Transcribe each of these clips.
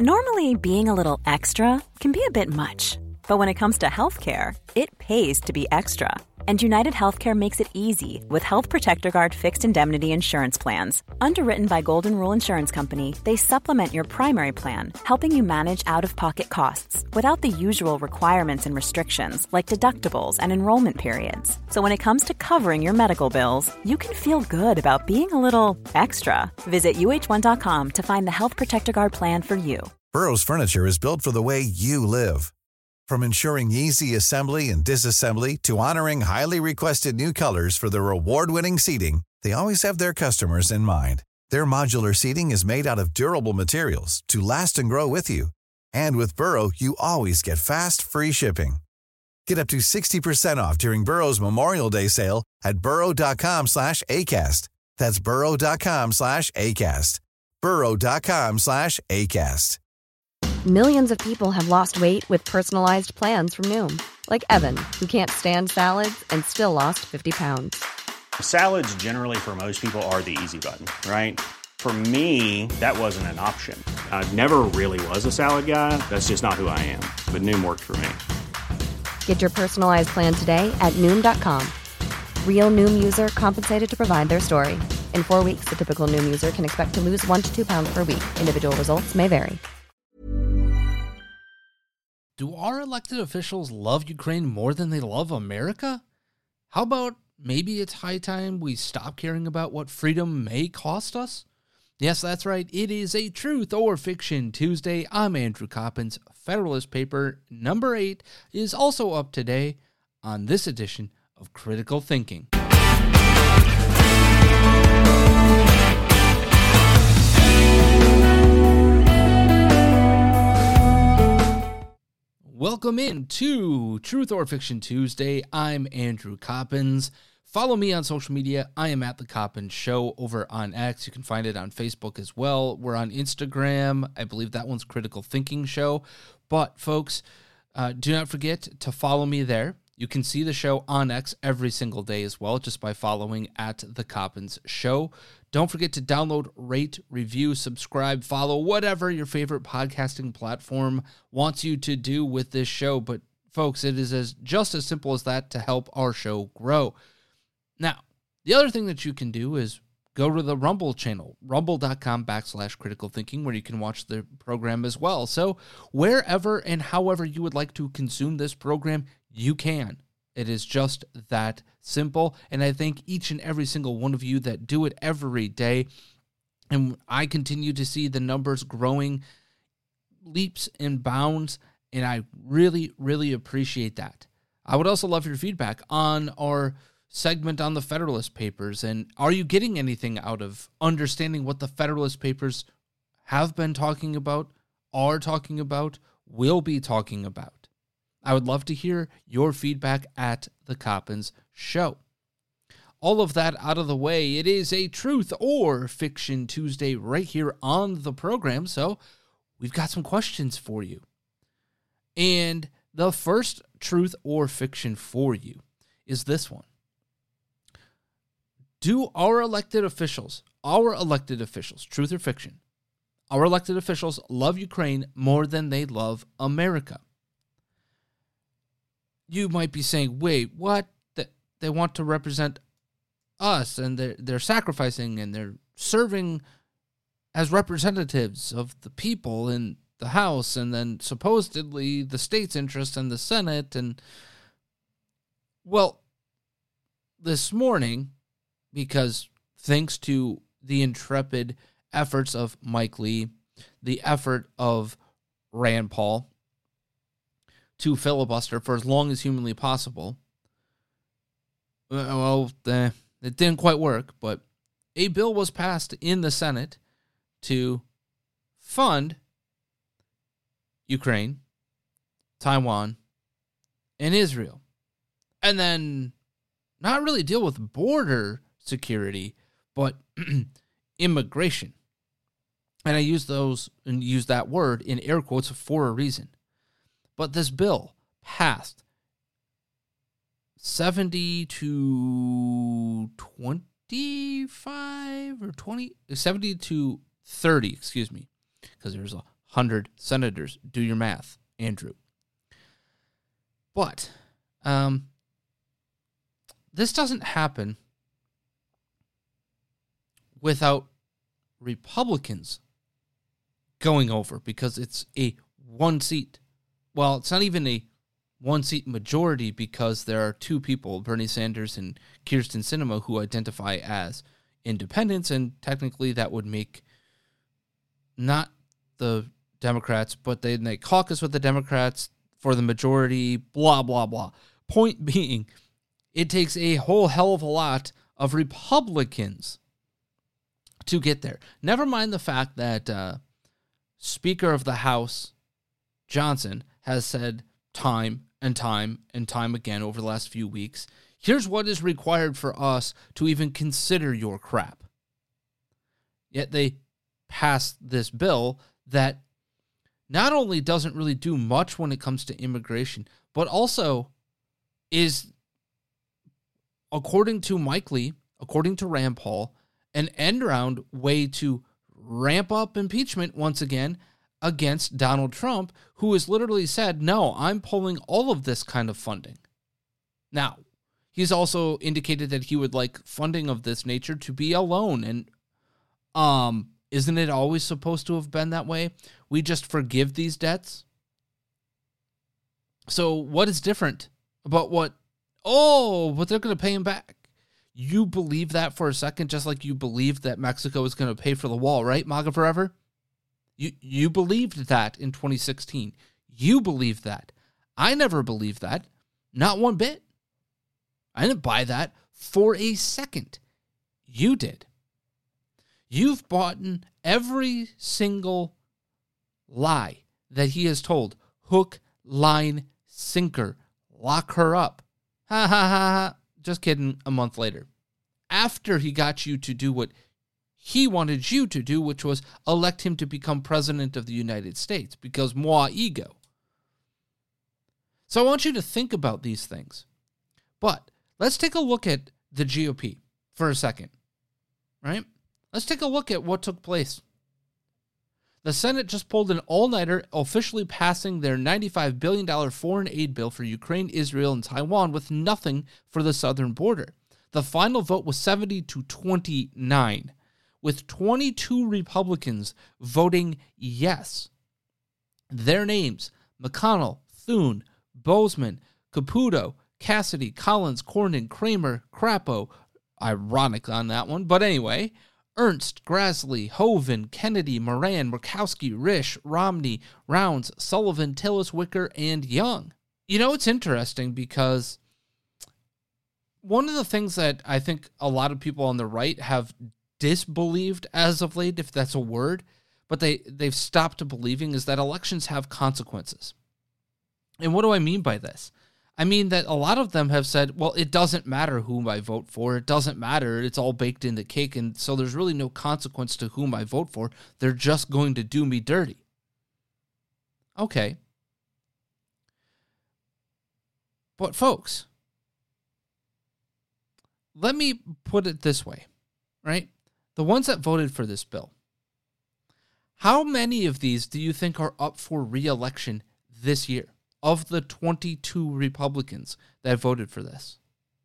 Normally, being a little extra can be a bit much, but when it comes to healthcare, it pays to be extra. And United Healthcare makes it easy with Health Protector Guard fixed indemnity insurance plans. Underwritten by Golden Rule Insurance Company, they supplement your primary plan, helping you manage out-of-pocket costs without the usual requirements and restrictions like deductibles and enrollment periods. So when it comes to covering your medical bills, you can feel good about being a little extra. Visit uh1.com to find the Health Protector Guard plan for you. Burrow's furniture is built for the way you live. From ensuring easy assembly and disassembly to honoring highly requested new colors for their award-winning seating, they always have their customers in mind. Their modular seating is made out of durable materials to last and grow with you. And with Burrow, you always get fast, free shipping. Get up to 60% off during Burrow's Memorial Day sale at burrow.com/ACAST. That's burrow.com/ACAST. burrow.com/ACAST. Millions of people have lost weight with personalized plans from Noom. Like Evan, who can't stand salads and still lost 50 pounds. Salads generally for most people are the easy button, right? For me, that wasn't an option. I never really was a salad guy. That's just not who I am. But Noom worked for me. Get your personalized plan today at Noom.com. Real Noom user compensated to provide their story. In 4 weeks, the typical Noom user can expect to lose 1 to 2 pounds per week. Individual results may vary. Do our elected officials love Ukraine more than they love America? How about maybe it's high time we stop caring about what freedom may cost us? Yes, that's right. It is a Truth or Fiction Tuesday. I'm Andrew Coppins. Federalist Paper number 8 is also up today on this edition of Critical Thinking. Welcome in to Truth or Fiction Tuesday. I'm Andrew Coppins. Follow me on social media. I am at The Coppins Show over on X. You can find it on Facebook as well. We're on Instagram. I believe that one's Critical Thinking Show. But folks, do not forget to follow me there. You can see the show on X every single day as well, just by following at The Coppins Show. Don't forget to download, rate, review, subscribe, follow, whatever your favorite podcasting platform wants you to do with this show. But folks, it is just as simple as that to help our show grow. Now, the other thing that you can do is go to the Rumble channel, rumble.com/critical thinking, where you can watch the program as well. So wherever and however you would like to consume this program, you can. It is just that simple. And I thank each and every single one of you that do it every day. And I continue to see the numbers growing leaps and bounds. And I really, really appreciate that. I would also love your feedback on our segment on the Federalist Papers. And are you getting anything out of understanding what the Federalist Papers have been talking about, are talking about, will be talking about? I would love to hear your feedback at The Coppins Show. All of that out of the way, it is a Truth or Fiction Tuesday right here on the program, so we've got some questions for you. And the first Truth or Fiction for you is this one. Do our elected officials, truth or fiction, our elected officials love Ukraine more than they love America? You might be saying, wait, what? They want to represent us, and they're sacrificing, and they're serving as representatives of the people in the House, and then supposedly the state's interest in the Senate. And, well, this morning, because thanks to the intrepid efforts of Mike Lee, the effort of Rand Paul, to filibuster for as long as humanly possible. It didn't quite work, but a bill was passed in the Senate to fund Ukraine, Taiwan, and Israel. And then not really deal with border security, but immigration. And I use that word in air quotes for a reason. But this bill passed 70 to 25 or 20, 70 to 30, because there's 100 senators. Do your math, Andrew. But this doesn't happen without Republicans going over, because it's a one seat. Well, it's not even a one seat majority, because there are two people, Bernie Sanders and Kyrsten Sinema, who identify as independents, and technically that would make not the Democrats, but they caucus with the Democrats for the majority, blah, blah, blah. Point being, it takes a whole hell of a lot of Republicans to get there. Never mind the fact that Speaker of the House Johnson has said time and time and time again over the last few weeks, here's what is required for us to even consider your crap. Yet they passed this bill that not only doesn't really do much when it comes to immigration, but also is, according to Mike Lee, according to Rand Paul, an end-round way to ramp up impeachment once again against Donald Trump, who has literally said, no, I'm pulling all of this kind of funding. Now, he's also indicated that he would like funding of this nature to be a loan, and isn't it always supposed to have been that way? We just forgive these debts? So what is different about what, but they're going to pay him back? You believe that for a second, just like you believed that Mexico was going to pay for the wall, right? MAGA forever? You believed that in 2016. You believed that. I never believed that. Not one bit. I didn't buy that for a second. You did. You've bought every single lie that he has told. Hook, line, sinker. Lock her up. Ha ha ha ha. Just kidding, a month later. After he got you to do what he wanted you to do, which was elect him to become president of the United States, because moi ego. So I want you to think about these things. But let's take a look at the GOP for a second, right? Let's take a look at what took place. The Senate just pulled an all-nighter, officially passing their $95 billion foreign aid bill for Ukraine, Israel, and Taiwan with nothing for the southern border. The final vote was 70-29, with 22 Republicans voting yes. Their names: McConnell, Thune, Bozeman, Caputo, Cassidy, Collins, Cornyn, Kramer, Crapo. Ironic on that one, but anyway. Ernst, Grassley, Hoeven, Kennedy, Moran, Murkowski, Risch, Romney, Rounds, Sullivan, Tillis, Wicker, and Young. You know, it's interesting because one of the things that I think a lot of people on the right have disbelieved as of late, if that's a word, but they've stopped believing, is that elections have consequences. And what do I mean by this? I mean that a lot of them have said, well, it doesn't matter whom I vote for. It doesn't matter. It's all baked in the cake. And so there's really no consequence to whom I vote for. They're just going to do me dirty. Okay. But folks, let me put it this way, right? The ones that voted for this bill, how many of these do you think are up for re-election this year? Of the 22 Republicans that voted for this?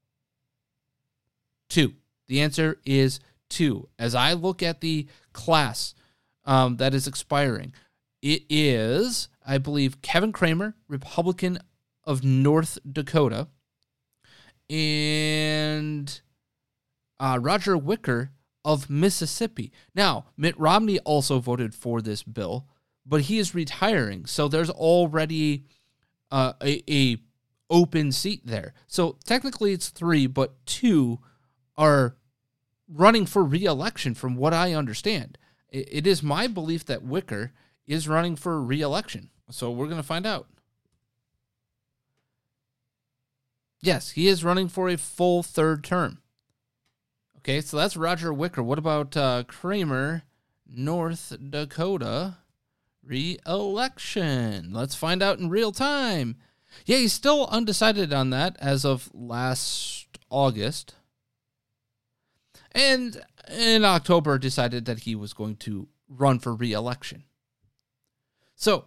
2. The answer is 2. As I look at the class that is expiring, it is, I believe, Kevin Cramer, Republican of North Dakota, and Roger Wicker of Mississippi. Now, Mitt Romney also voted for this bill, but he is retiring, so there's already a open seat there. So technically it's 3, but 2 are running for re-election from what I understand. It is my belief that Wicker is running for re-election. So we're going to find out. Yes, he is running for a full 3rd term. Okay, so that's Roger Wicker. What about Cramer, North Dakota? Re-election. Let's find out in real time. Yeah, he's still undecided on that as of last August. And in October decided that he was going to run for re-election. So,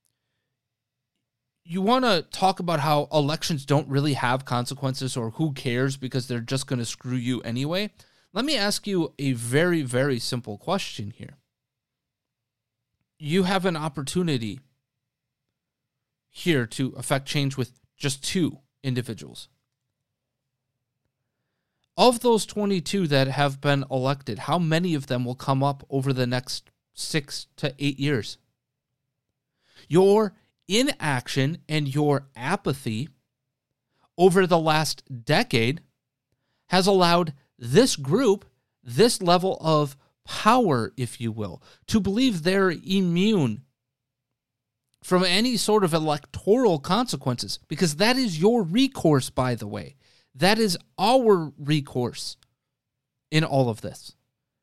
you want to talk about how elections don't really have consequences or who cares because they're just going to screw you anyway. Let me ask you a very, very simple question here. You have an opportunity here to affect change with just 2 individuals. Of those 22 that have been elected, how many of them will come up over the next 6 to 8 years? Your inaction and your apathy over the last decade has allowed this group, this level of power, if you will, to believe they're immune from any sort of electoral consequences, because that is your recourse, by the way. That is our recourse in all of this.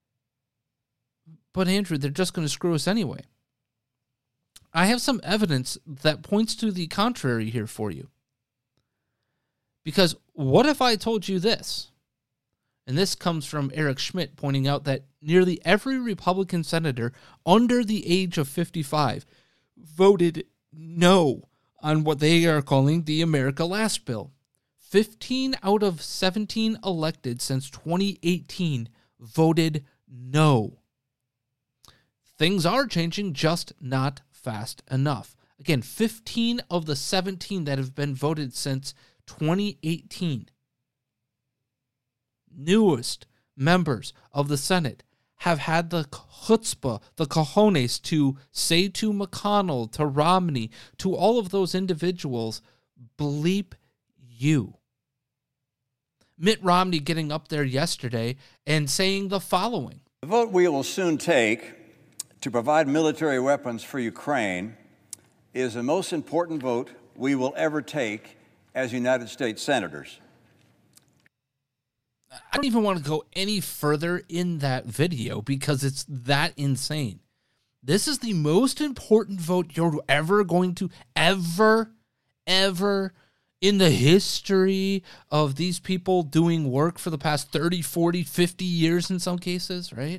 But Andrew, they're just going to screw us anyway. I have some evidence that points to the contrary here for you. Because what if I told you this? And this comes from Eric Schmidt pointing out that nearly every Republican senator under the age of 55 voted no on what they are calling the America Last bill. 15 out of 17 elected since 2018 voted no. Things are changing, just not fast enough. Again, 15 of the 17 that have been voted since 2018. Newest members of the Senate have had the chutzpah, the cojones to say to McConnell, to Romney, to all of those individuals, bleep you. Mitt Romney getting up there yesterday and saying the following. The vote we will soon take to provide military weapons for Ukraine is the most important vote we will ever take as United States senators. I don't even want to go any further in that video because it's that insane. This is the most important vote you're ever going to ever in the history of these people doing work for the past 30, 40, 50 years in some cases, right?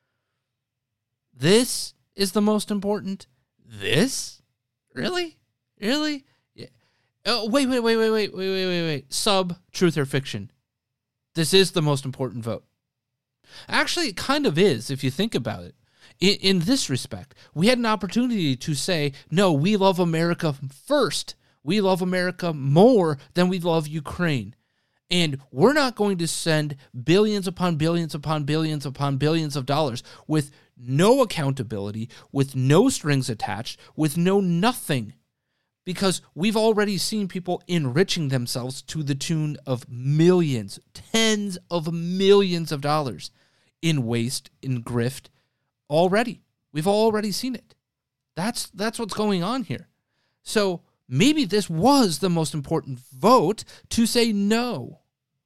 This is the most important. This? Really? Really? Yeah. Oh, wait. Sub, truth or fiction. This is the most important vote. Actually, it kind of is, if you think about it. In this respect, we had an opportunity to say, no, we love America first. We love America more than we love Ukraine. And we're not going to send billions upon billions upon billions upon billions of dollars with no accountability, with no strings attached, with no nothing. Because we've already seen people enriching themselves to the tune of millions, tens of millions of dollars in waste, in grift, already. We've already seen it. That's what's going on here. So maybe this was the most important vote to say no.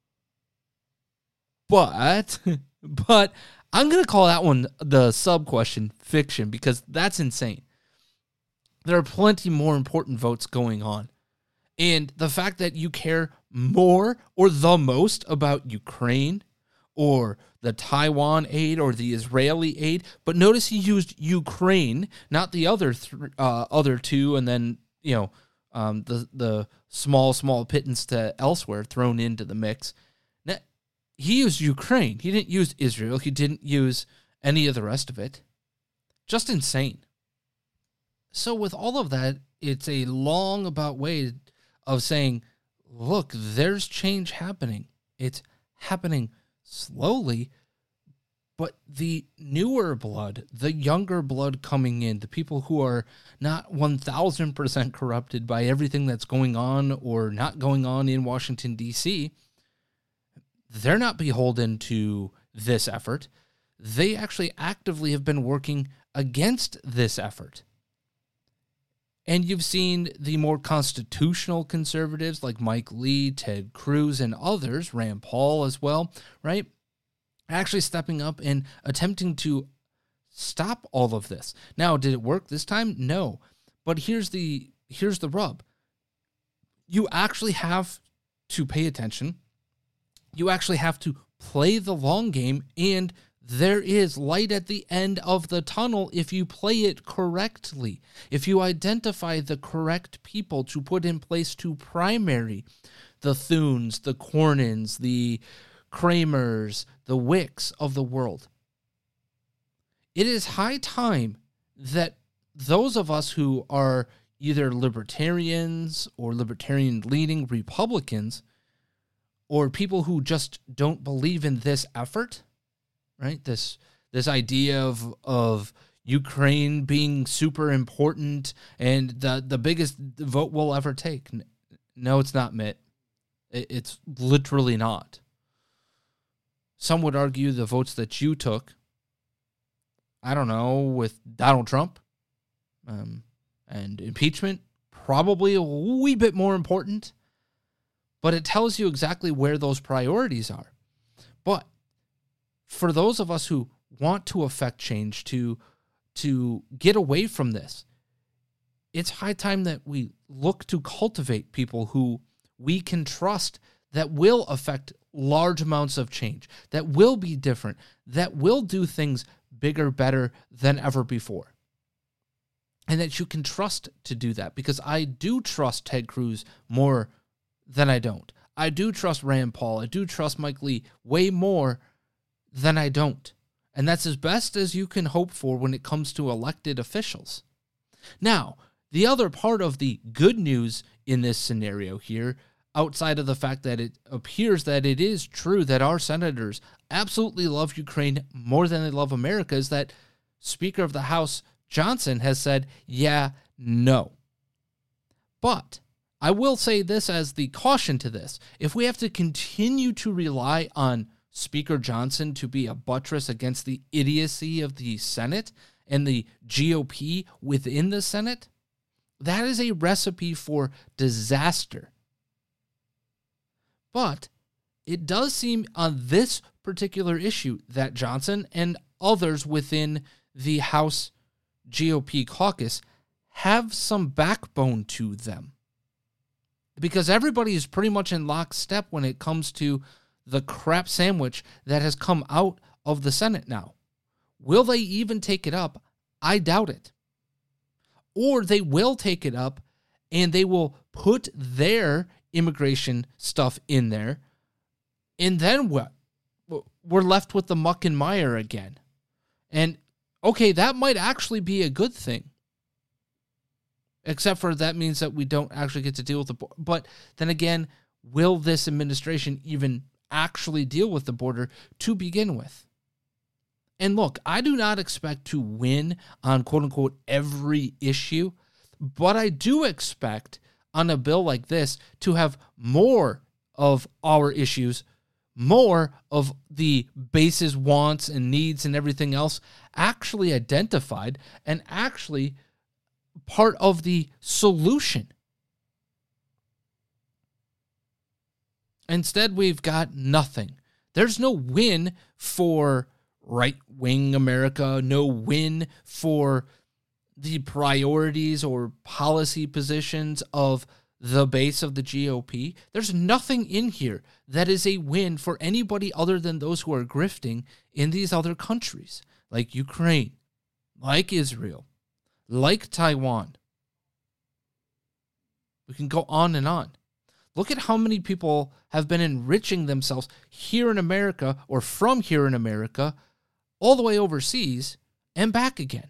But I'm going to call that one the sub-question fiction because that's insane. There are plenty more important votes going on. And the fact that you care more or the most about Ukraine or the Taiwan aid or the Israeli aid, but notice he used Ukraine, not the other two, and then, the small pittance to elsewhere thrown into the mix. Now, he used Ukraine. He didn't use Israel. He didn't use any of the rest of it. Just insane. So with all of that, it's a long about way of saying, look, there's change happening. It's happening slowly, but the newer blood, the younger blood coming in, the people who are not 1,000% corrupted by everything that's going on or not going on in Washington, D.C., they're not beholden to this effort. They actually actively have been working against this effort. And you've seen the more constitutional conservatives like Mike Lee, Ted Cruz, and others, Rand Paul as well, right? Actually stepping up and attempting to stop all of this. Now, did it work this time? No. But here's the rub. You actually have to pay attention. You actually have to play the long game, and there is light at the end of the tunnel if you play it correctly. If you identify the correct people to put in place to primary the Thunes, the Cornyns, the Kramers, the Wicks of the world. It is high time that those of us who are either libertarians or libertarian-leaning Republicans, or people who just don't believe in this effort, right? This idea of Ukraine being super important and the biggest vote we'll ever take. No, it's not, Mitt. It's literally not. Some would argue the votes that you took, I don't know, with Donald Trump and impeachment, probably a wee bit more important, but it tells you exactly where those priorities are. But for those of us who want to affect change, to get away from this, it's high time that we look to cultivate people who we can trust that will affect large amounts of change, that will be different, that will do things bigger, better than ever before. And that you can trust to do that, because I do trust Ted Cruz more than I don't. I do trust Rand Paul. I do trust Mike Lee way more than I don't. And that's as best as you can hope for when it comes to elected officials. Now, the other part of the good news in this scenario here, outside of the fact that it appears that it is true that our senators absolutely love Ukraine more than they love America, is that Speaker of the House Johnson has said, yeah, no. But I will say this as the caution to this. If we have to continue to rely on Speaker Johnson to be a buttress against the idiocy of the Senate and the GOP within the Senate, that is a recipe for disaster. But it does seem on this particular issue that Johnson and others within the House GOP caucus have some backbone to them. Because everybody is pretty much in lockstep when it comes to the crap sandwich that has come out of the Senate now. Will they even take it up? I doubt it. Or they will take it up and they will put their immigration stuff in there. And then what? We're left with the muck and mire again. And okay, that might actually be a good thing. Except for that means that we don't actually get to deal with the border. But then again, will this administration even actually deal with the border to begin with? And look, I do not expect to win on quote-unquote every issue, but I do expect on a bill like this to have more of our issues, more of the base's wants and needs and everything else actually identified and actually part of the solution. Instead, we've got nothing. There's no win for right-wing America, no win for the priorities or policy positions of the base of the GOP. There's nothing in here that is a win for anybody other than those who are grifting in these other countries, like Ukraine, like Israel, like Taiwan. We can go on and on. Look at how many people have been enriching themselves here in America or from here in America all the way overseas and back again.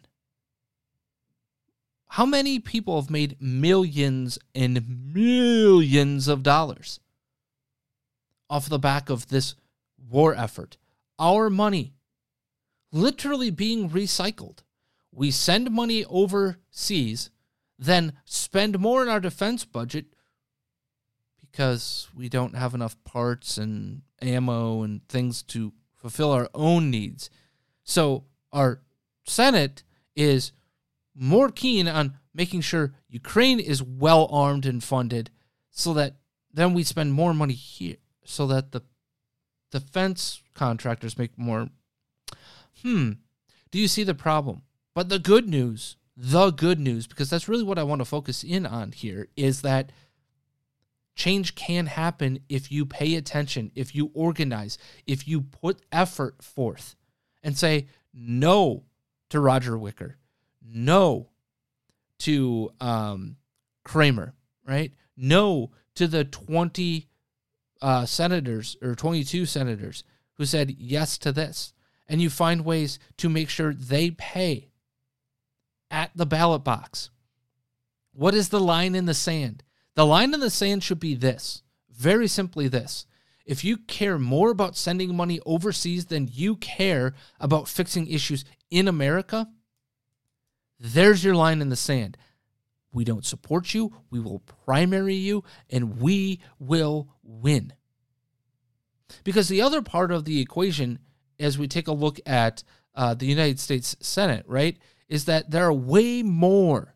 How many people have made millions and millions of dollars off the back of this war effort? Our money literally being recycled. We send money overseas, then spend more in our defense budget because we don't have enough parts and ammo and things to fulfill our own needs. So our Senate is more keen on making sure Ukraine is well armed and funded so that then we spend more money here so that the defense contractors make more. Do you see the problem? But the good news, because that's really what I want to focus in on here, is that change can happen if you pay attention, if you organize, if you put effort forth. and say no to Roger Wicker, no to Kramer, right? No to the 20 senators or 22 senators who said yes to this. And you find ways to make sure they pay at the ballot box. What is the line in the sand? The line in the sand should be this, very simply this. If you care more about sending money overseas than you care about fixing issues in America, there's your line in the sand. We don't support you, we will primary you, and we will win. Because the other part of the equation, as we take a look at the United States Senate, right, is that there are way more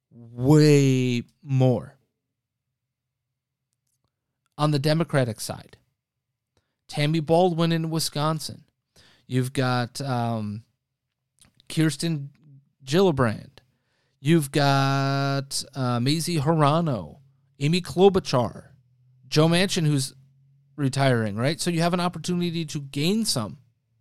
on the Democratic side. Tammy Baldwin in Wisconsin. You've got Kirsten Gillibrand. You've got Mazie Hirono, Amy Klobuchar, Joe Manchin, who's retiring, right? So you have an opportunity to gain some.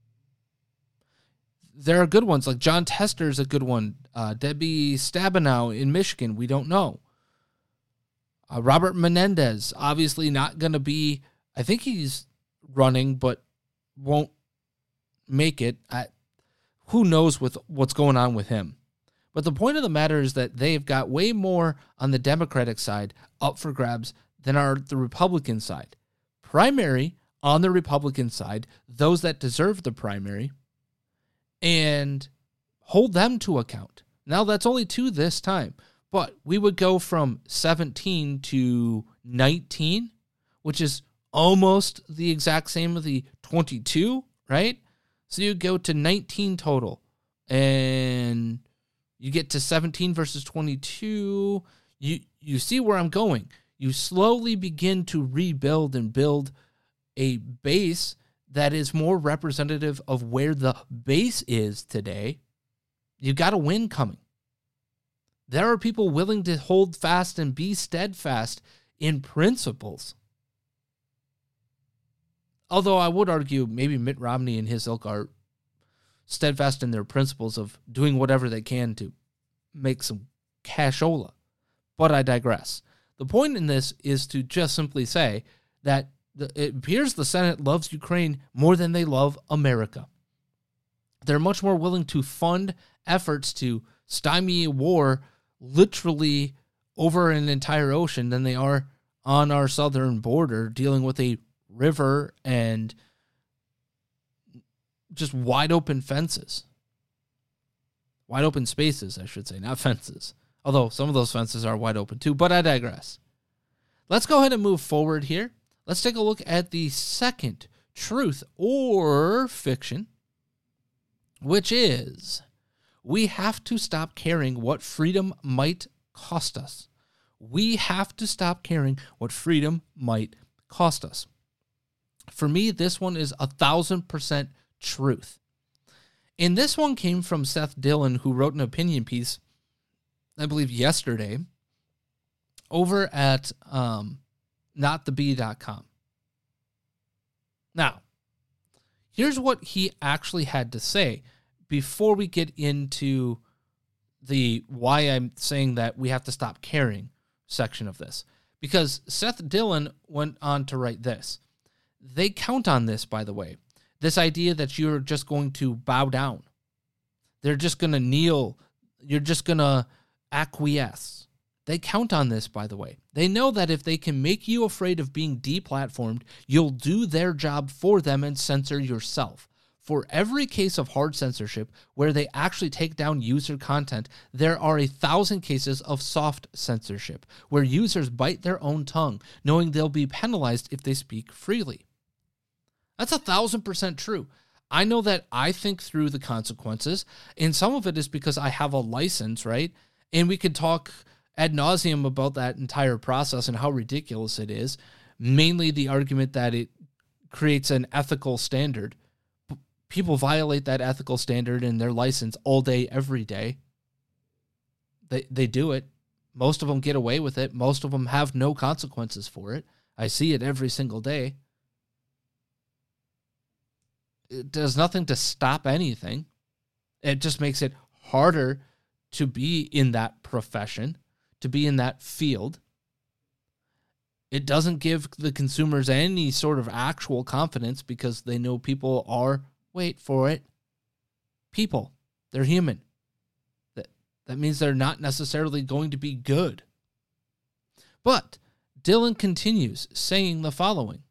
There are good ones, like John Tester is a good one. Debbie Stabenow in Michigan, we don't know. Robert Menendez, obviously not going to be, I think he's running, but won't make it. Who knows what's going on with him. But the point of the matter is that they've got way more on the Democratic side up for grabs than are the Republican side. Primary on the Republican side, those that deserve the primary, and hold them to account. Now, that's only 2 this time, but we would go from 17 to 19, which is almost the exact same of the 22, right? So you go to 19 total, and you get to 17 versus 22. You see where I'm going. You slowly begin to rebuild and build a base that is more representative of where the base is today. You got a win coming. There are people willing to hold fast and be steadfast in principles. Although I would argue maybe Mitt Romney and his ilk are steadfast in their principles of doing whatever they can to make some cashola. But I digress. The point in this is to just simply say that it appears the Senate loves Ukraine more than they love America. They're much more willing to fund efforts to stymie a war literally over an entire ocean than they are on our southern border dealing with a river and just wide open fences. Wide open spaces, I should say, not fences. Although some of those fences are wide open too, but I digress. Let's go ahead and move forward here. Let's take a look at the second truth or fiction, which is we have to stop caring what freedom might cost us. We have to stop caring what freedom might cost us. For me, this one is 1,000% truth. And this one came from Seth Dillon, who wrote an opinion piece, I believe yesterday, over at notthebee.com. Now, here's what he actually had to say before we get into the why I'm saying that we have to stop caring section of this. Because Seth Dillon went on to write this. They count on this, by the way. This idea that you're just going to bow down. They're just going to kneel. You're just going to acquiesce. They count on this, by the way. They know that if they can make you afraid of being deplatformed, you'll do their job for them and censor yourself. For every case of hard censorship where they actually take down user content, there are 1,000 cases of soft censorship where users bite their own tongue, knowing they'll be penalized if they speak freely. That's 1,000% true. I know that I think through the consequences, and some of it is because I have a license, right? And we could talk ad nauseum about that entire process and how ridiculous it is. Mainly the argument that it creates an ethical standard. People violate that ethical standard in their license all day, every day. They do it. Most of them get away with it. Most of them have no consequences for it. I see it every single day. It does nothing to stop anything. It just makes it harder to be in that profession, to be in that field. It doesn't give the consumers any sort of actual confidence because they know people are, wait for it, people. They're human. That means they're not necessarily going to be good. But Dylan continues saying the following.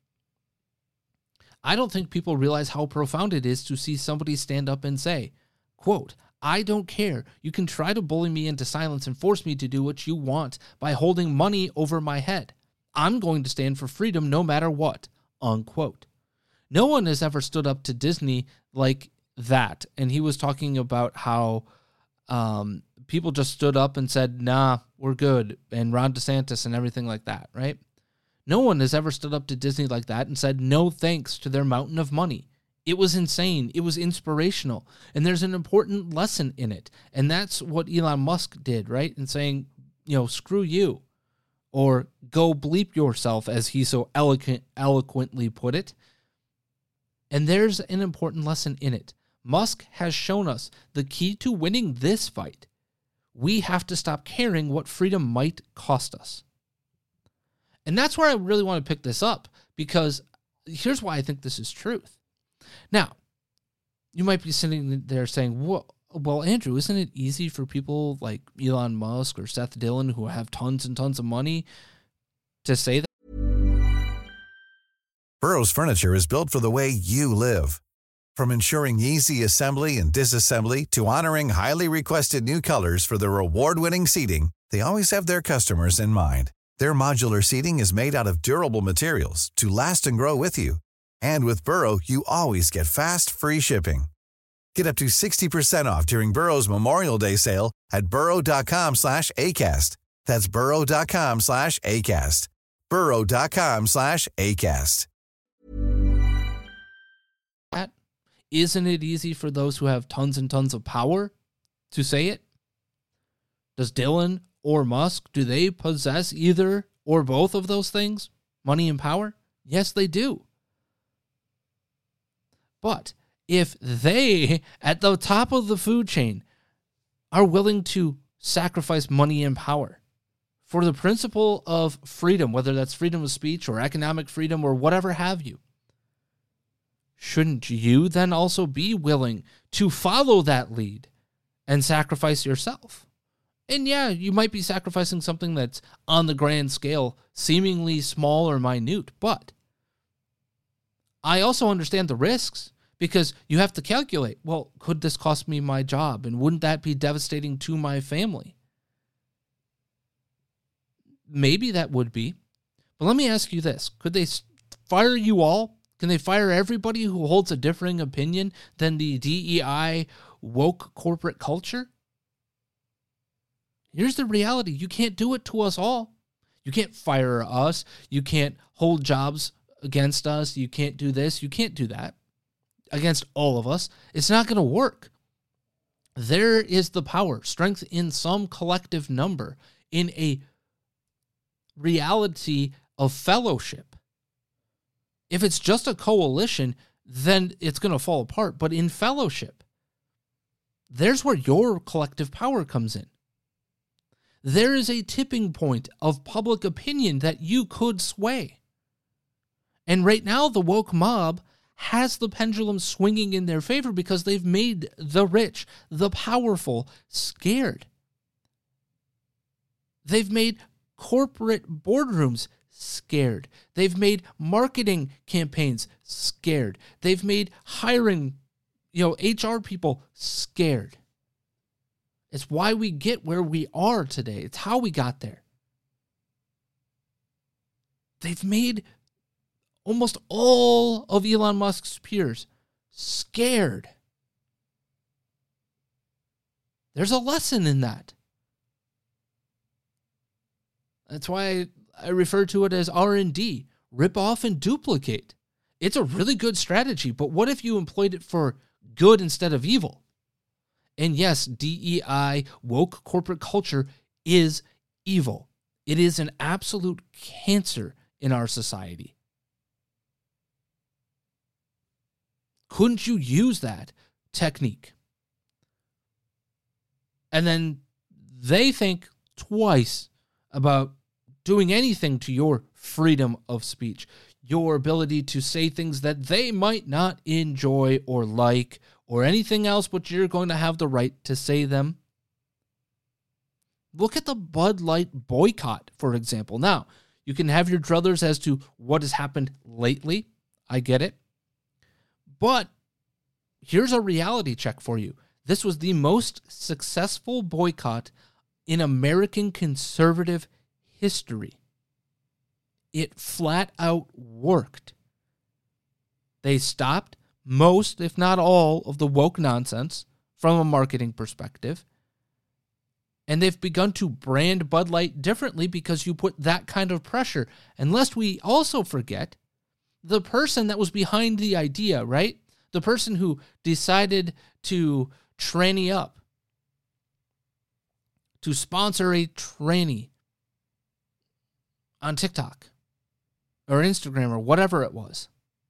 I don't think people realize how profound it is to see somebody stand up and say, quote, I don't care. You can try to bully me into silence and force me to do what you want by holding money over my head. I'm going to stand for freedom no matter what, unquote. No one has ever stood up to Disney like that. And he was talking about how people just stood up and said, nah, we're good. And Ron DeSantis and everything like that, right? No one has ever stood up to Disney like that and said no thanks to their mountain of money. It was insane. It was inspirational. And there's an important lesson in it. And that's what Elon Musk did, right? And saying, screw you. Or go bleep yourself, as he so eloquently put it. And there's an important lesson in it. Musk has shown us the key to winning this fight. We have to stop caring what freedom might cost us. And that's where I really want to pick this up, because here's why I think this is truth. Now, you might be sitting there saying, well, Andrew, isn't it easy for people like Elon Musk or Seth Dillon who have tons and tons of money to say that? Burrow's furniture is built for the way you live. From ensuring easy assembly and disassembly to honoring highly requested new colors for their award-winning seating, they always have their customers in mind. Their modular seating is made out of durable materials to last and grow with you. And with Burrow, you always get fast, free shipping. Get up to 60% off during Burrow's Memorial Day sale at burrow.com/ACAST. That's burrow.com/ACAST. burrow.com/ACAST. Isn't it easy for those who have tons and tons of power to say it? Does Dillon or Musk, do they possess either or both of those things? Money and power? Yes, they do. But if they, at the top of the food chain, are willing to sacrifice money and power for the principle of freedom, whether that's freedom of speech or economic freedom or whatever have you, shouldn't you then also be willing to follow that lead and sacrifice yourself? And yeah, you might be sacrificing something that's on the grand scale, seemingly small or minute, but I also understand the risks, because you have to calculate, well, could this cost me my job? And wouldn't that be devastating to my family? Maybe that would be. But let me ask you this. Could they fire you all? Can they fire everybody who holds a differing opinion than the DEI woke corporate culture? Here's the reality. You can't do it to us all. You can't fire us. You can't hold jobs against us. You can't do this. You can't do that against all of us. It's not going to work. There is the power, strength in some collective number, in a reality of fellowship. If it's just a coalition, then it's going to fall apart. But in fellowship, there's where your collective power comes in. There is a tipping point of public opinion that you could sway. And right now, the woke mob has the pendulum swinging in their favor because they've made the rich, the powerful, scared. They've made corporate boardrooms scared. They've made marketing campaigns scared. They've made hiring, HR people scared. It's why we get where we are today. It's how we got there. They've made almost all of Elon Musk's peers scared. There's a lesson in that. That's why I refer to it as R&D, rip off and duplicate. It's a really good strategy, but what if you employed it for good instead of evil? And yes, DEI, woke corporate culture, is evil. It is an absolute cancer in our society. Couldn't you use that technique? And then they think twice about doing anything to your freedom of speech, your ability to say things that they might not enjoy or like or anything else, but you're going to have the right to say them. Look at the Bud Light boycott, for example. Now, you can have your druthers as to what has happened lately. I get it. But here's a reality check for you. This was the most successful boycott in American conservative history. It flat out worked. They stopped most, if not all, of the woke nonsense from a marketing perspective. And they've begun to brand Bud Light differently because you put that kind of pressure. And lest we also forget, the person that was behind the idea, right? The person who decided to tranny up, to sponsor a tranny on TikTok or Instagram or whatever it was.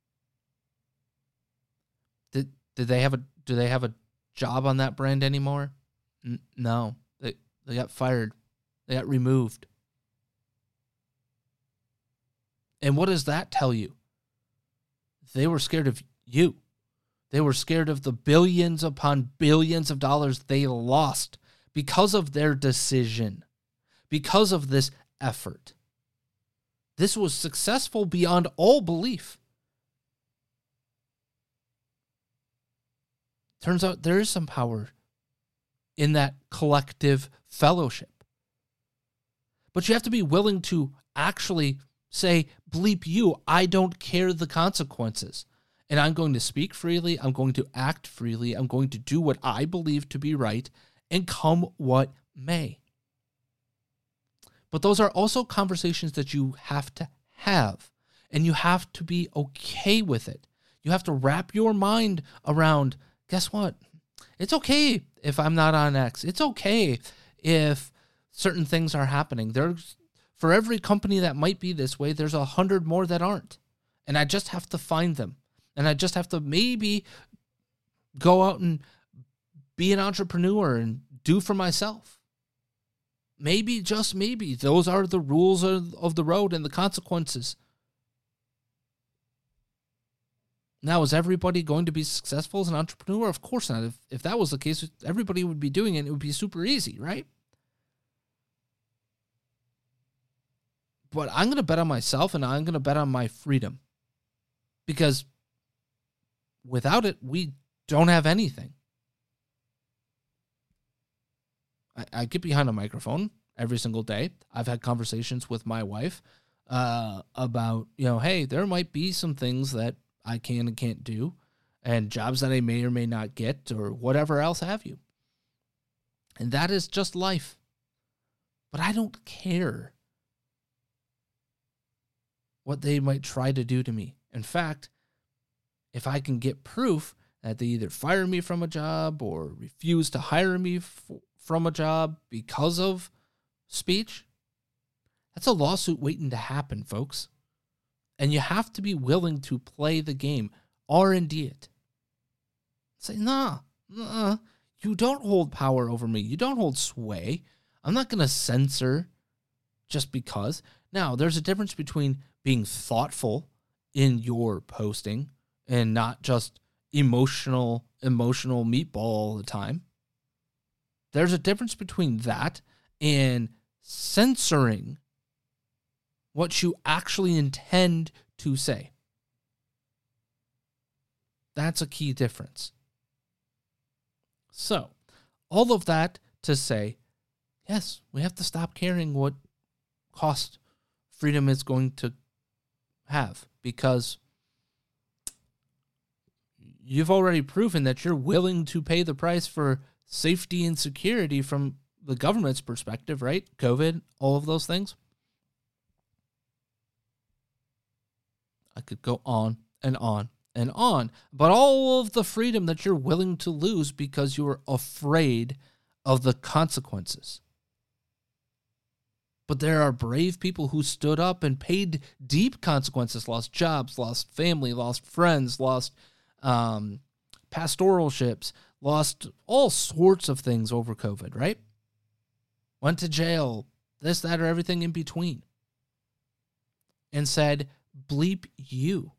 Do they have a job on that brand anymore? No. They got fired. They got removed. And what does that tell you? They were scared of you. They were scared of the billions upon billions of dollars they lost because of their decision, because of this effort. This was successful beyond all belief. Turns out there is some power in that collective fellowship. But you have to be willing to actually say, bleep you, I don't care the consequences. And I'm going to speak freely, I'm going to act freely, I'm going to do what I believe to be right, and come what may. But those are also conversations that you have to have, and you have to be okay with it. You have to wrap your mind around, guess what? It's okay if I'm not on X. It's okay if certain things are happening. For every company that might be this way, there's 100 more that aren't. And I just have to find them. And I just have to maybe go out and be an entrepreneur and do for myself. Maybe, just maybe, those are the rules of the road and the consequences. Now, is everybody going to be successful as an entrepreneur? Of course not. If that was the case, everybody would be doing it. It would be super easy, right? But I'm going to bet on myself, and I'm going to bet on my freedom. Because without it, we don't have anything. I get behind a microphone every single day. I've had conversations with my wife about, hey, there might be some things that I can and can't do, and jobs that I may or may not get, or whatever else have you. And that is just life. But I don't care what they might try to do to me. In fact, if I can get proof that they either fire me from a job or refuse to hire me from a job because of speech, that's a lawsuit waiting to happen, folks. And you have to be willing to play the game, R&D it. Say, nah, you don't hold power over me. You don't hold sway. I'm not going to censor just because. Now, there's a difference between being thoughtful in your posting and not just emotional meatball all the time. There's a difference between that and censoring what you actually intend to say. That's a key difference. So, all of that to say, yes, we have to stop caring what cost freedom is going to have, because you've already proven that you're willing to pay the price for safety and security from the government's perspective, right? COVID, all of those things. I could go on and on and on, but all of the freedom that you're willing to lose because you're afraid of the consequences. But there are brave people who stood up and paid deep consequences, lost jobs, lost family, lost friends, lost pastoral ships, lost all sorts of things over COVID, right? Went to jail, this, that, or everything in between. And said, bleep you.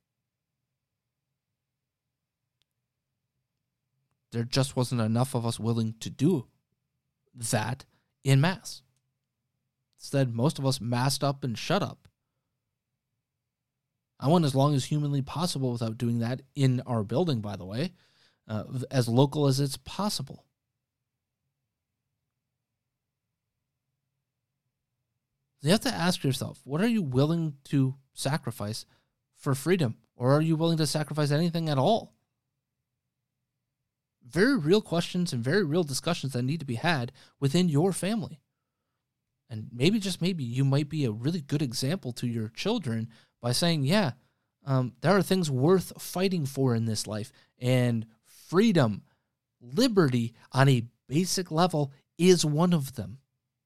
There just wasn't enough of us willing to do that en masse. Instead, most of us masked up and shut up. I went as long as humanly possible without doing that in our building, by the way, as local as it's possible. You have to ask yourself, what are you willing to sacrifice for freedom? Or are you willing to sacrifice anything at all? Very real questions and very real discussions that need to be had within your family. And maybe, just maybe, you might be a really good example to your children by saying, there are things worth fighting for in this life. And freedom, liberty on a basic level is one of them.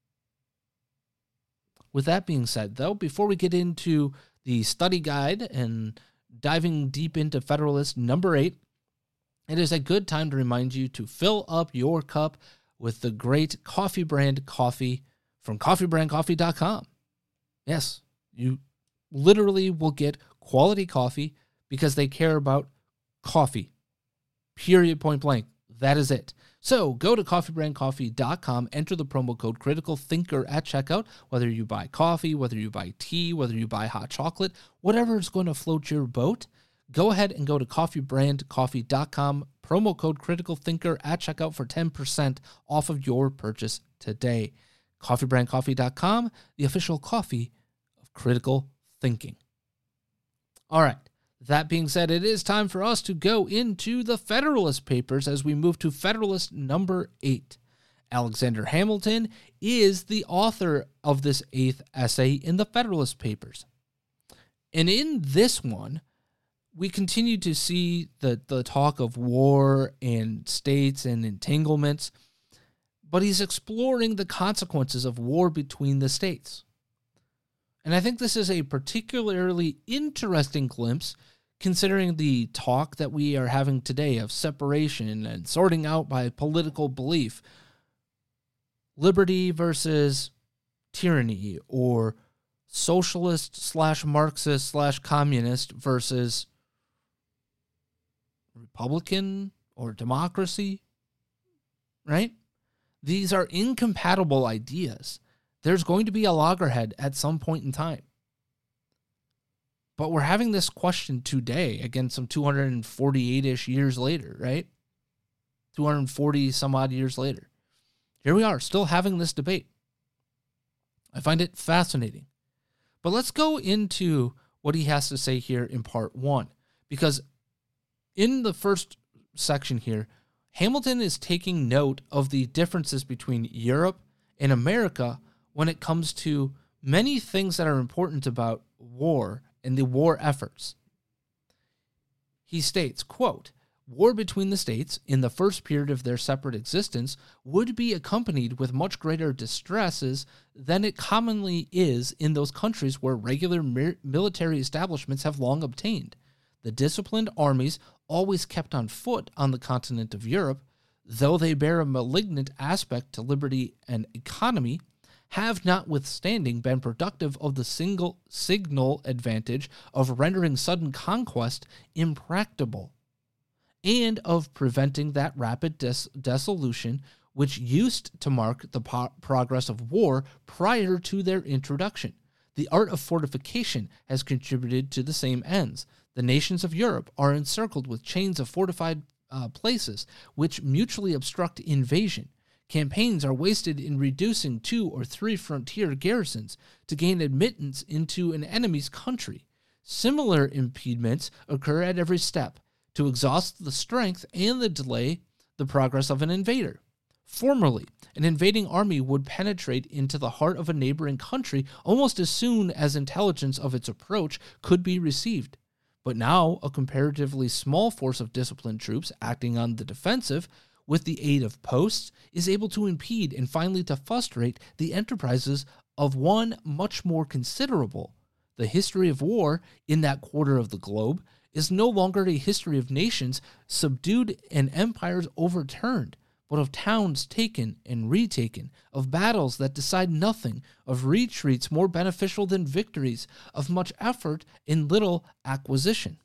With that being said, though, before we get into the study guide and diving deep into Federalist number 8, it is a good time to remind you to fill up your cup with the great Coffee Brand coffee from coffeebrandcoffee.com. Yes, you literally will get quality coffee because they care about coffee. Period, point blank. That is it. So go to coffeebrandcoffee.com, enter the promo code Critical Thinker at checkout, whether you buy coffee, whether you buy tea, whether you buy hot chocolate, whatever is going to float your boat. Go ahead and go to coffeebrandcoffee.com, promo code Critical Thinker at checkout for 10% off of your purchase today. Coffeebrandcoffee.com, the official coffee of critical thinking. All right. That being said, it is time for us to go into the Federalist Papers as we move to Federalist number 8. Alexander Hamilton is the author of this 8th essay in the Federalist Papers. And in this one, we continue to see the talk of war and states and entanglements, but he's exploring the consequences of war between the states. And I think this is a particularly interesting glimpse considering the talk that we are having today of separation and sorting out by political belief, liberty versus tyranny, or socialist / Marxist / communist versus Republican or democracy, right? These are incompatible ideas. There's going to be a loggerhead at some point in time. But we're having this question today, again, some 248-ish years later, right? 240 some odd years later. Here we are, still having this debate. I find it fascinating. But let's go into what he has to say here in part 1. Because in the first section here, Hamilton is taking note of the differences between Europe and America when it comes to many things that are important about war and the war efforts. He states, quote, "War between the states in the first period of their separate existence would be accompanied with much greater distresses than it commonly is in those countries where regular military establishments have long obtained. The disciplined armies always kept on foot on the continent of Europe, though they bear a malignant aspect to liberty and economy, have notwithstanding been productive of the signal advantage of rendering sudden conquest impracticable, and of preventing that rapid dissolution which used to mark the progress of war prior to their introduction. The art of fortification has contributed to the same ends. The nations of Europe are encircled with chains of fortified places which mutually obstruct invasion. Campaigns are wasted in reducing 2 or 3 frontier garrisons to gain admittance into an enemy's country. Similar impediments occur at every step to exhaust the strength and delay the progress of an invader. Formerly, an invading army would penetrate into the heart of a neighboring country almost as soon as intelligence of its approach could be received. But now a comparatively small force of disciplined troops acting on the defensive, with the aid of posts, is able to impede and finally to frustrate the enterprises of one much more considerable. The history of war in that quarter of the globe is no longer a history of nations subdued and empires overturned, but of towns taken and retaken, of battles that decide nothing, of retreats more beneficial than victories, of much effort in little acquisition.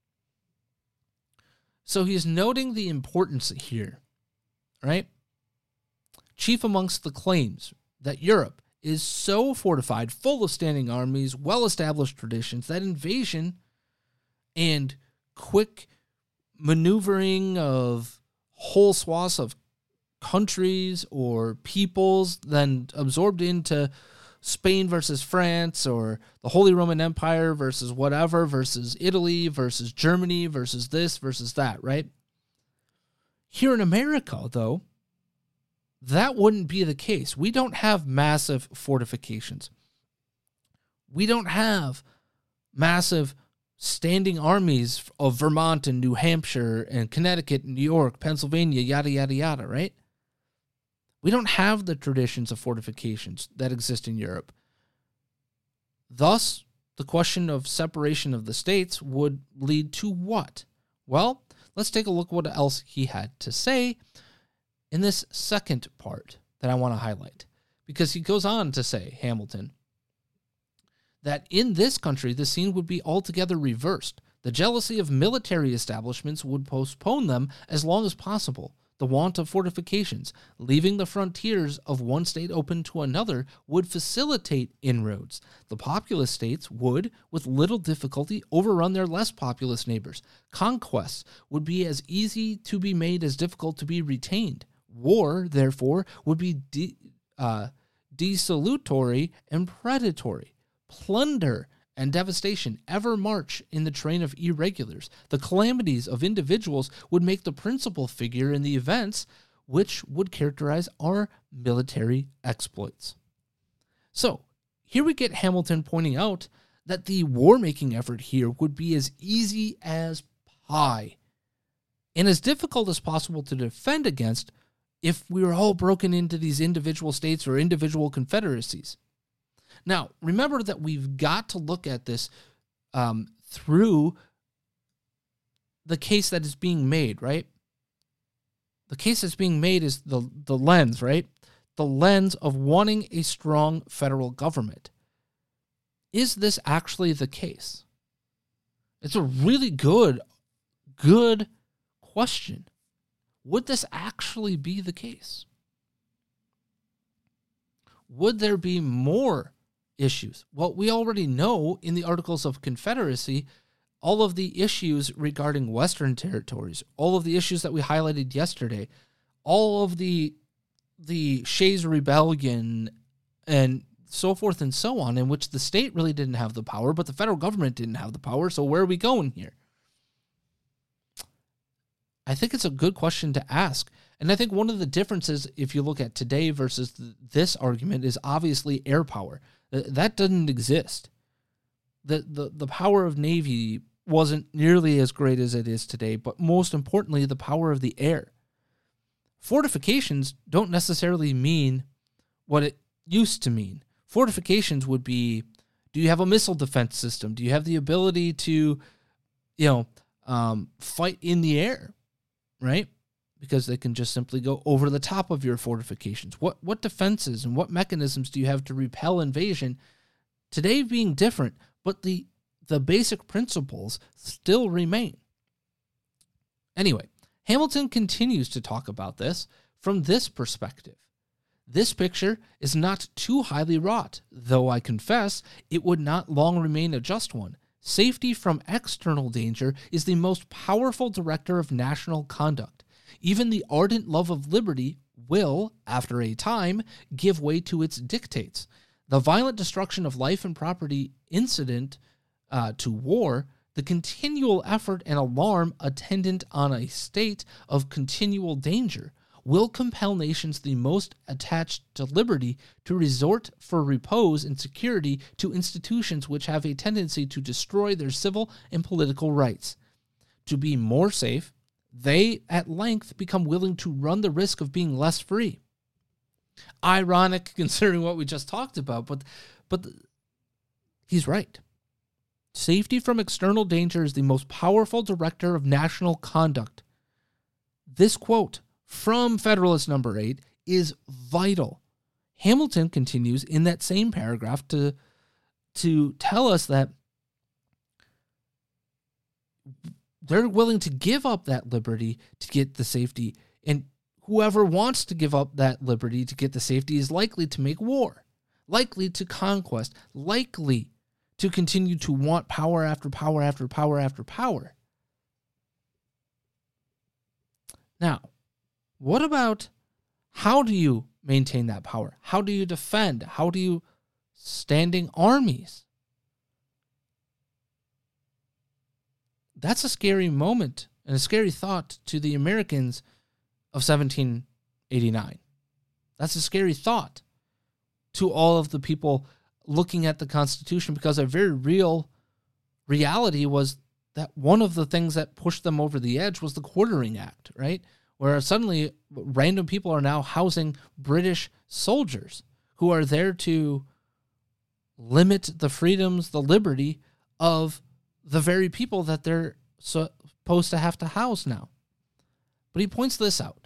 So he's noting the importance here, right? Chief amongst the claims that Europe is so fortified, full of standing armies, well-established traditions, that invasion and quick maneuvering of whole swaths of countries or peoples, then absorbed into Spain versus France, or the Holy Roman Empire versus whatever, versus Italy versus Germany versus this versus that, right? Here in America, though, that wouldn't be the case. We don't have massive fortifications. We don't have massive standing armies of Vermont and New Hampshire and Connecticut and New York, Pennsylvania, yada, yada, yada, right? We don't have the traditions of fortifications that exist in Europe. Thus, the question of separation of the states would lead to what? Well, let's take a look what else he had to say in this second part that I want to highlight. Because he goes on to say, Hamilton, that in this country, the scene would be altogether reversed. The jealousy of military establishments would postpone them as long as possible. The want of fortifications, leaving the frontiers of one state open to another, would facilitate inroads. The populous states would, with little difficulty, overrun their less populous neighbors. Conquests would be as easy to be made as difficult to be retained. War, therefore, would be desultory and predatory. Plunder and devastation ever march in the train of irregulars. The calamities of individuals would make the principal figure in the events which would characterize our military exploits. So, here we get Hamilton pointing out that the war-making effort here would be as easy as pie and as difficult as possible to defend against if we were all broken into these individual states or individual confederacies. Now, remember that we've got to look at this through the case that is being made, right? The case that's being made is the lens, right? The lens of wanting a strong federal government. Is this actually the case? It's a really good question. Would this actually be the case? Would there be more issues? Well, we already know in the Articles of Confederacy all of the issues regarding Western territories, all of the issues that we highlighted yesterday, all of the Shays Rebellion and so forth and so on, in which the state really didn't have the power, but the federal government didn't have the power. So where are we going here? I think it's a good question to ask. And I think one of the differences, if you look at today versus this argument, is obviously air power. That doesn't exist. The power of Navy wasn't nearly as great as it is today, but most importantly, the power of the air. Fortifications don't necessarily mean what it used to mean. Fortifications would be, do you have a missile defense system? Do you have the ability to, fight in the air, right? Because they can just simply go over the top of your fortifications. What defenses and what mechanisms do you have to repel invasion? Today being different, but the basic principles still remain. Anyway, Hamilton continues to talk about this from this perspective. This picture is not too highly wrought, though I confess it would not long remain a just one. Safety from external danger is the most powerful director of national conduct. Even the ardent love of liberty will, after a time, give way to its dictates. The violent destruction of life and property incident to war, the continual effort and alarm attendant on a state of continual danger, will compel nations the most attached to liberty to resort for repose and security to institutions which have a tendency to destroy their civil and political rights. To be more safe, they at length become willing to run the risk of being less free. Ironic considering what we just talked about, but he's right. Safety from external danger is the most powerful director of national conduct. This quote from Federalist Number 8 is vital. Hamilton continues in that same paragraph to tell us that they're willing to give up that liberty to get the safety, and whoever wants to give up that liberty to get the safety is likely to make war, likely to conquest, likely to continue to want power after power after power after power. Now, what about how do you maintain that power? How do you defend? How do you standing armies? That's a scary moment and a scary thought to the Americans of 1789. That's a scary thought to all of the people looking at the Constitution, because a very real reality was that one of the things that pushed them over the edge was the Quartering Act, right? Where suddenly random people are now housing British soldiers who are there to limit the freedoms, the liberty of the very people that they're supposed to have to house now. But he points this out.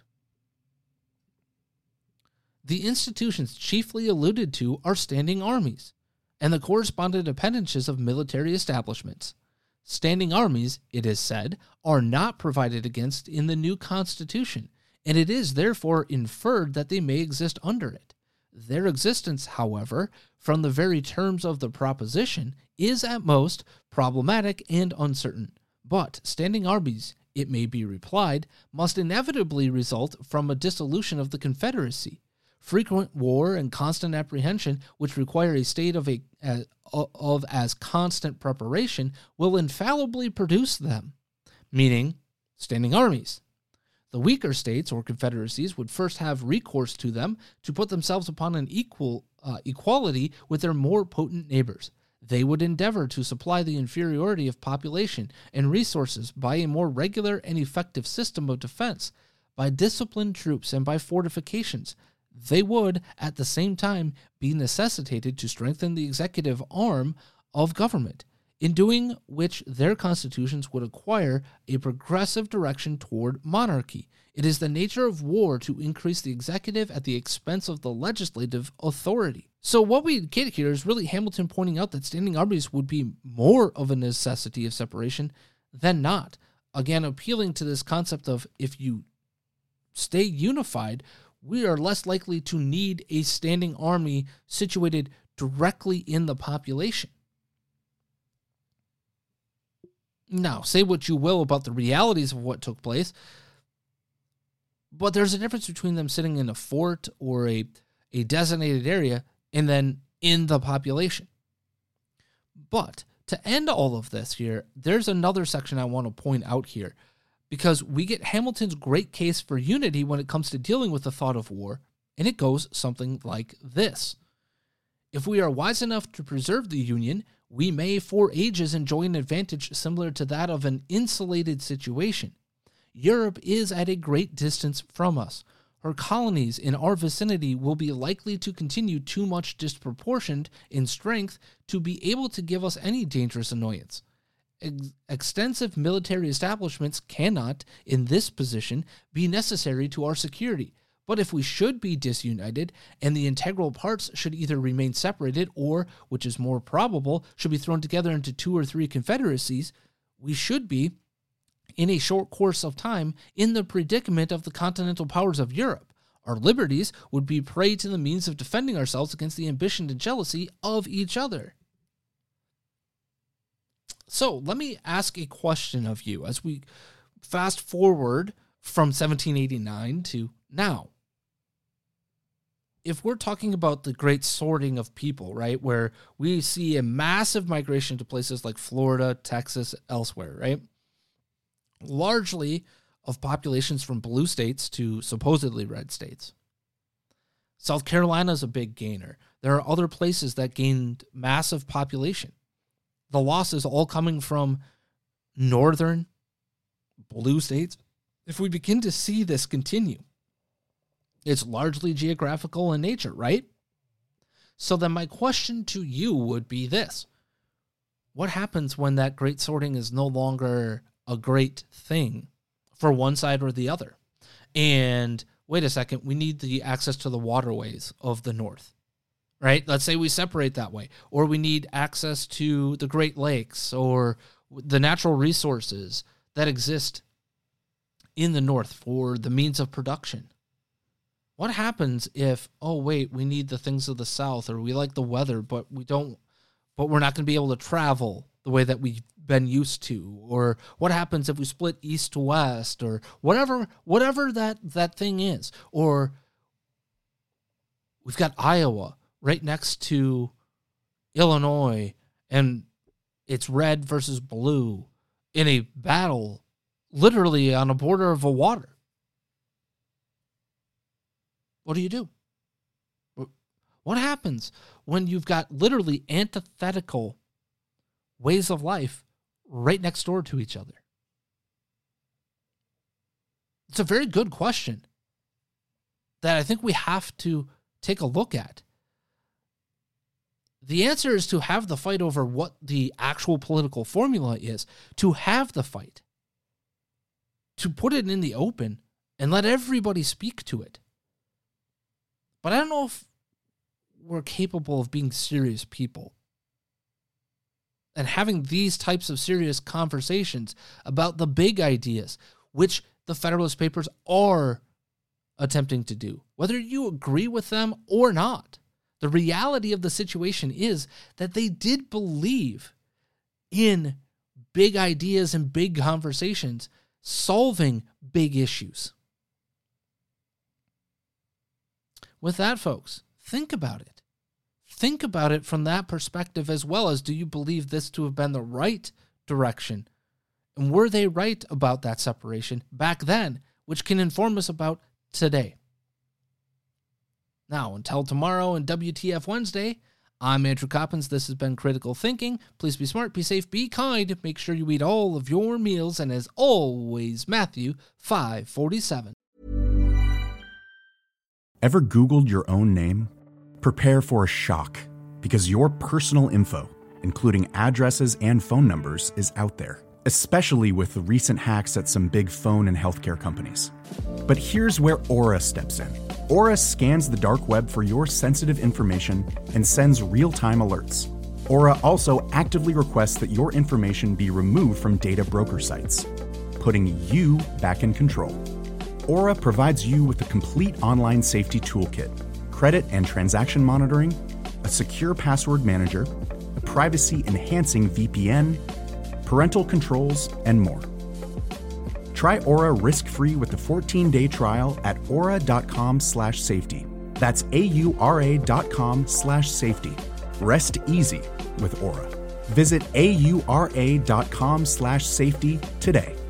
The institutions chiefly alluded to are standing armies and the correspondent appendages of military establishments. Standing armies, it is said, are not provided against in the new Constitution, and it is therefore inferred that they may exist under it. Their existence, however, from the very terms of the proposition, is at most problematic and uncertain. But standing armies, it may be replied, must inevitably result from a dissolution of the Confederacy. Frequent war and constant apprehension, which require a state of as constant preparation, will infallibly produce them, meaning standing armies. The weaker states or confederacies would first have recourse to them to put themselves upon an equality with their more potent neighbors. They would endeavor to supply the inferiority of population and resources by a more regular and effective system of defense, by disciplined troops and by fortifications. They would, at the same time, be necessitated to strengthen the executive arm of government, in doing which their constitutions would acquire a progressive direction toward monarchy. It is the nature of war to increase the executive at the expense of the legislative authority. So what we get here is really Hamilton pointing out that standing armies would be more of a necessity of separation than not. Again, appealing to this concept of if you stay unified, we are less likely to need a standing army situated directly in the population. Now, say what you will about the realities of what took place, but there's a difference between them sitting in a fort or a designated area and then in the population. But to end all of this here, there's another section I want to point out here, because we get Hamilton's great case for unity when it comes to dealing with the thought of war, and it goes something like this. If we are wise enough to preserve the Union, we may for ages enjoy an advantage similar to that of an insulated situation. Europe is at a great distance from us. Her colonies in our vicinity will be likely to continue too much disproportioned in strength to be able to give us any dangerous annoyance. Extensive military establishments cannot, in this position, be necessary to our security. But if we should be disunited, and the integral parts should either remain separated or, which is more probable, should be thrown together into 2 or 3 confederacies, we should be, in a short course of time, in the predicament of the continental powers of Europe. Our liberties would be prey to the means of defending ourselves against the ambition and jealousy of each other. So let me ask a question of you as we fast forward from 1789 to now. If we're talking about the great sorting of people, right, where we see a massive migration to places like Florida, Texas, elsewhere, right, largely of populations from blue states to supposedly red states. South Carolina is a big gainer. There are other places that gained massive population. The loss is all coming from northern blue states. If we begin to see this continue, it's largely geographical in nature, right? So then my question to you would be this. what happens when that great sorting is no longer a great thing for one side or the other? And wait a second, we need the access to the waterways of the North, right? Let's say we separate that way. Or we need access to the Great Lakes or the natural resources that exist in the North for the means of production. What happens if, oh, wait, we need the things of the South, or we like the weather, but we're not going to be able to travel the way that we've been used to? Or what happens if we split east to west, or whatever that thing is? Or we've got Iowa right next to Illinois, and it's red versus blue in a battle literally on a border of a water. What do you do? What happens when you've got literally antithetical ways of life right next door to each other? It's a very good question that I think we have to take a look at. The answer is to have the fight over what the actual political formula is, to have the fight, to put it in the open and let everybody speak to it. But I don't know if we're capable of being serious people and having these types of serious conversations about the big ideas, which the Federalist Papers are attempting to do, whether you agree with them or not. The reality of the situation is that they did believe in big ideas and big conversations, solving big issues. With that, folks, think about it. Think about it from that perspective as well as, do you believe this to have been the right direction? And were they right about that separation back then, which can inform us about today? Now, until tomorrow and WTF Wednesday, I'm Andrew Coppins. This has been Critical Thinking. Please be smart, be safe, be kind. Make sure you eat all of your meals. And as always, Matthew 5:47. Ever Googled your own name? Prepare for a shock, because your personal info, including addresses and phone numbers, is out there, especially with the recent hacks at some big phone and healthcare companies. But here's where Aura steps in. Aura scans the dark web for your sensitive information and sends real-time alerts. Aura also actively requests that your information be removed from data broker sites, putting you back in control. Aura provides you with a complete online safety toolkit, credit and transaction monitoring, a secure password manager, a privacy-enhancing VPN, parental controls, and more. Try Aura risk-free with a 14-day trial at aura.com/safety. That's AURA.com/safety. Rest easy with Aura. Visit AURA.com/safety today.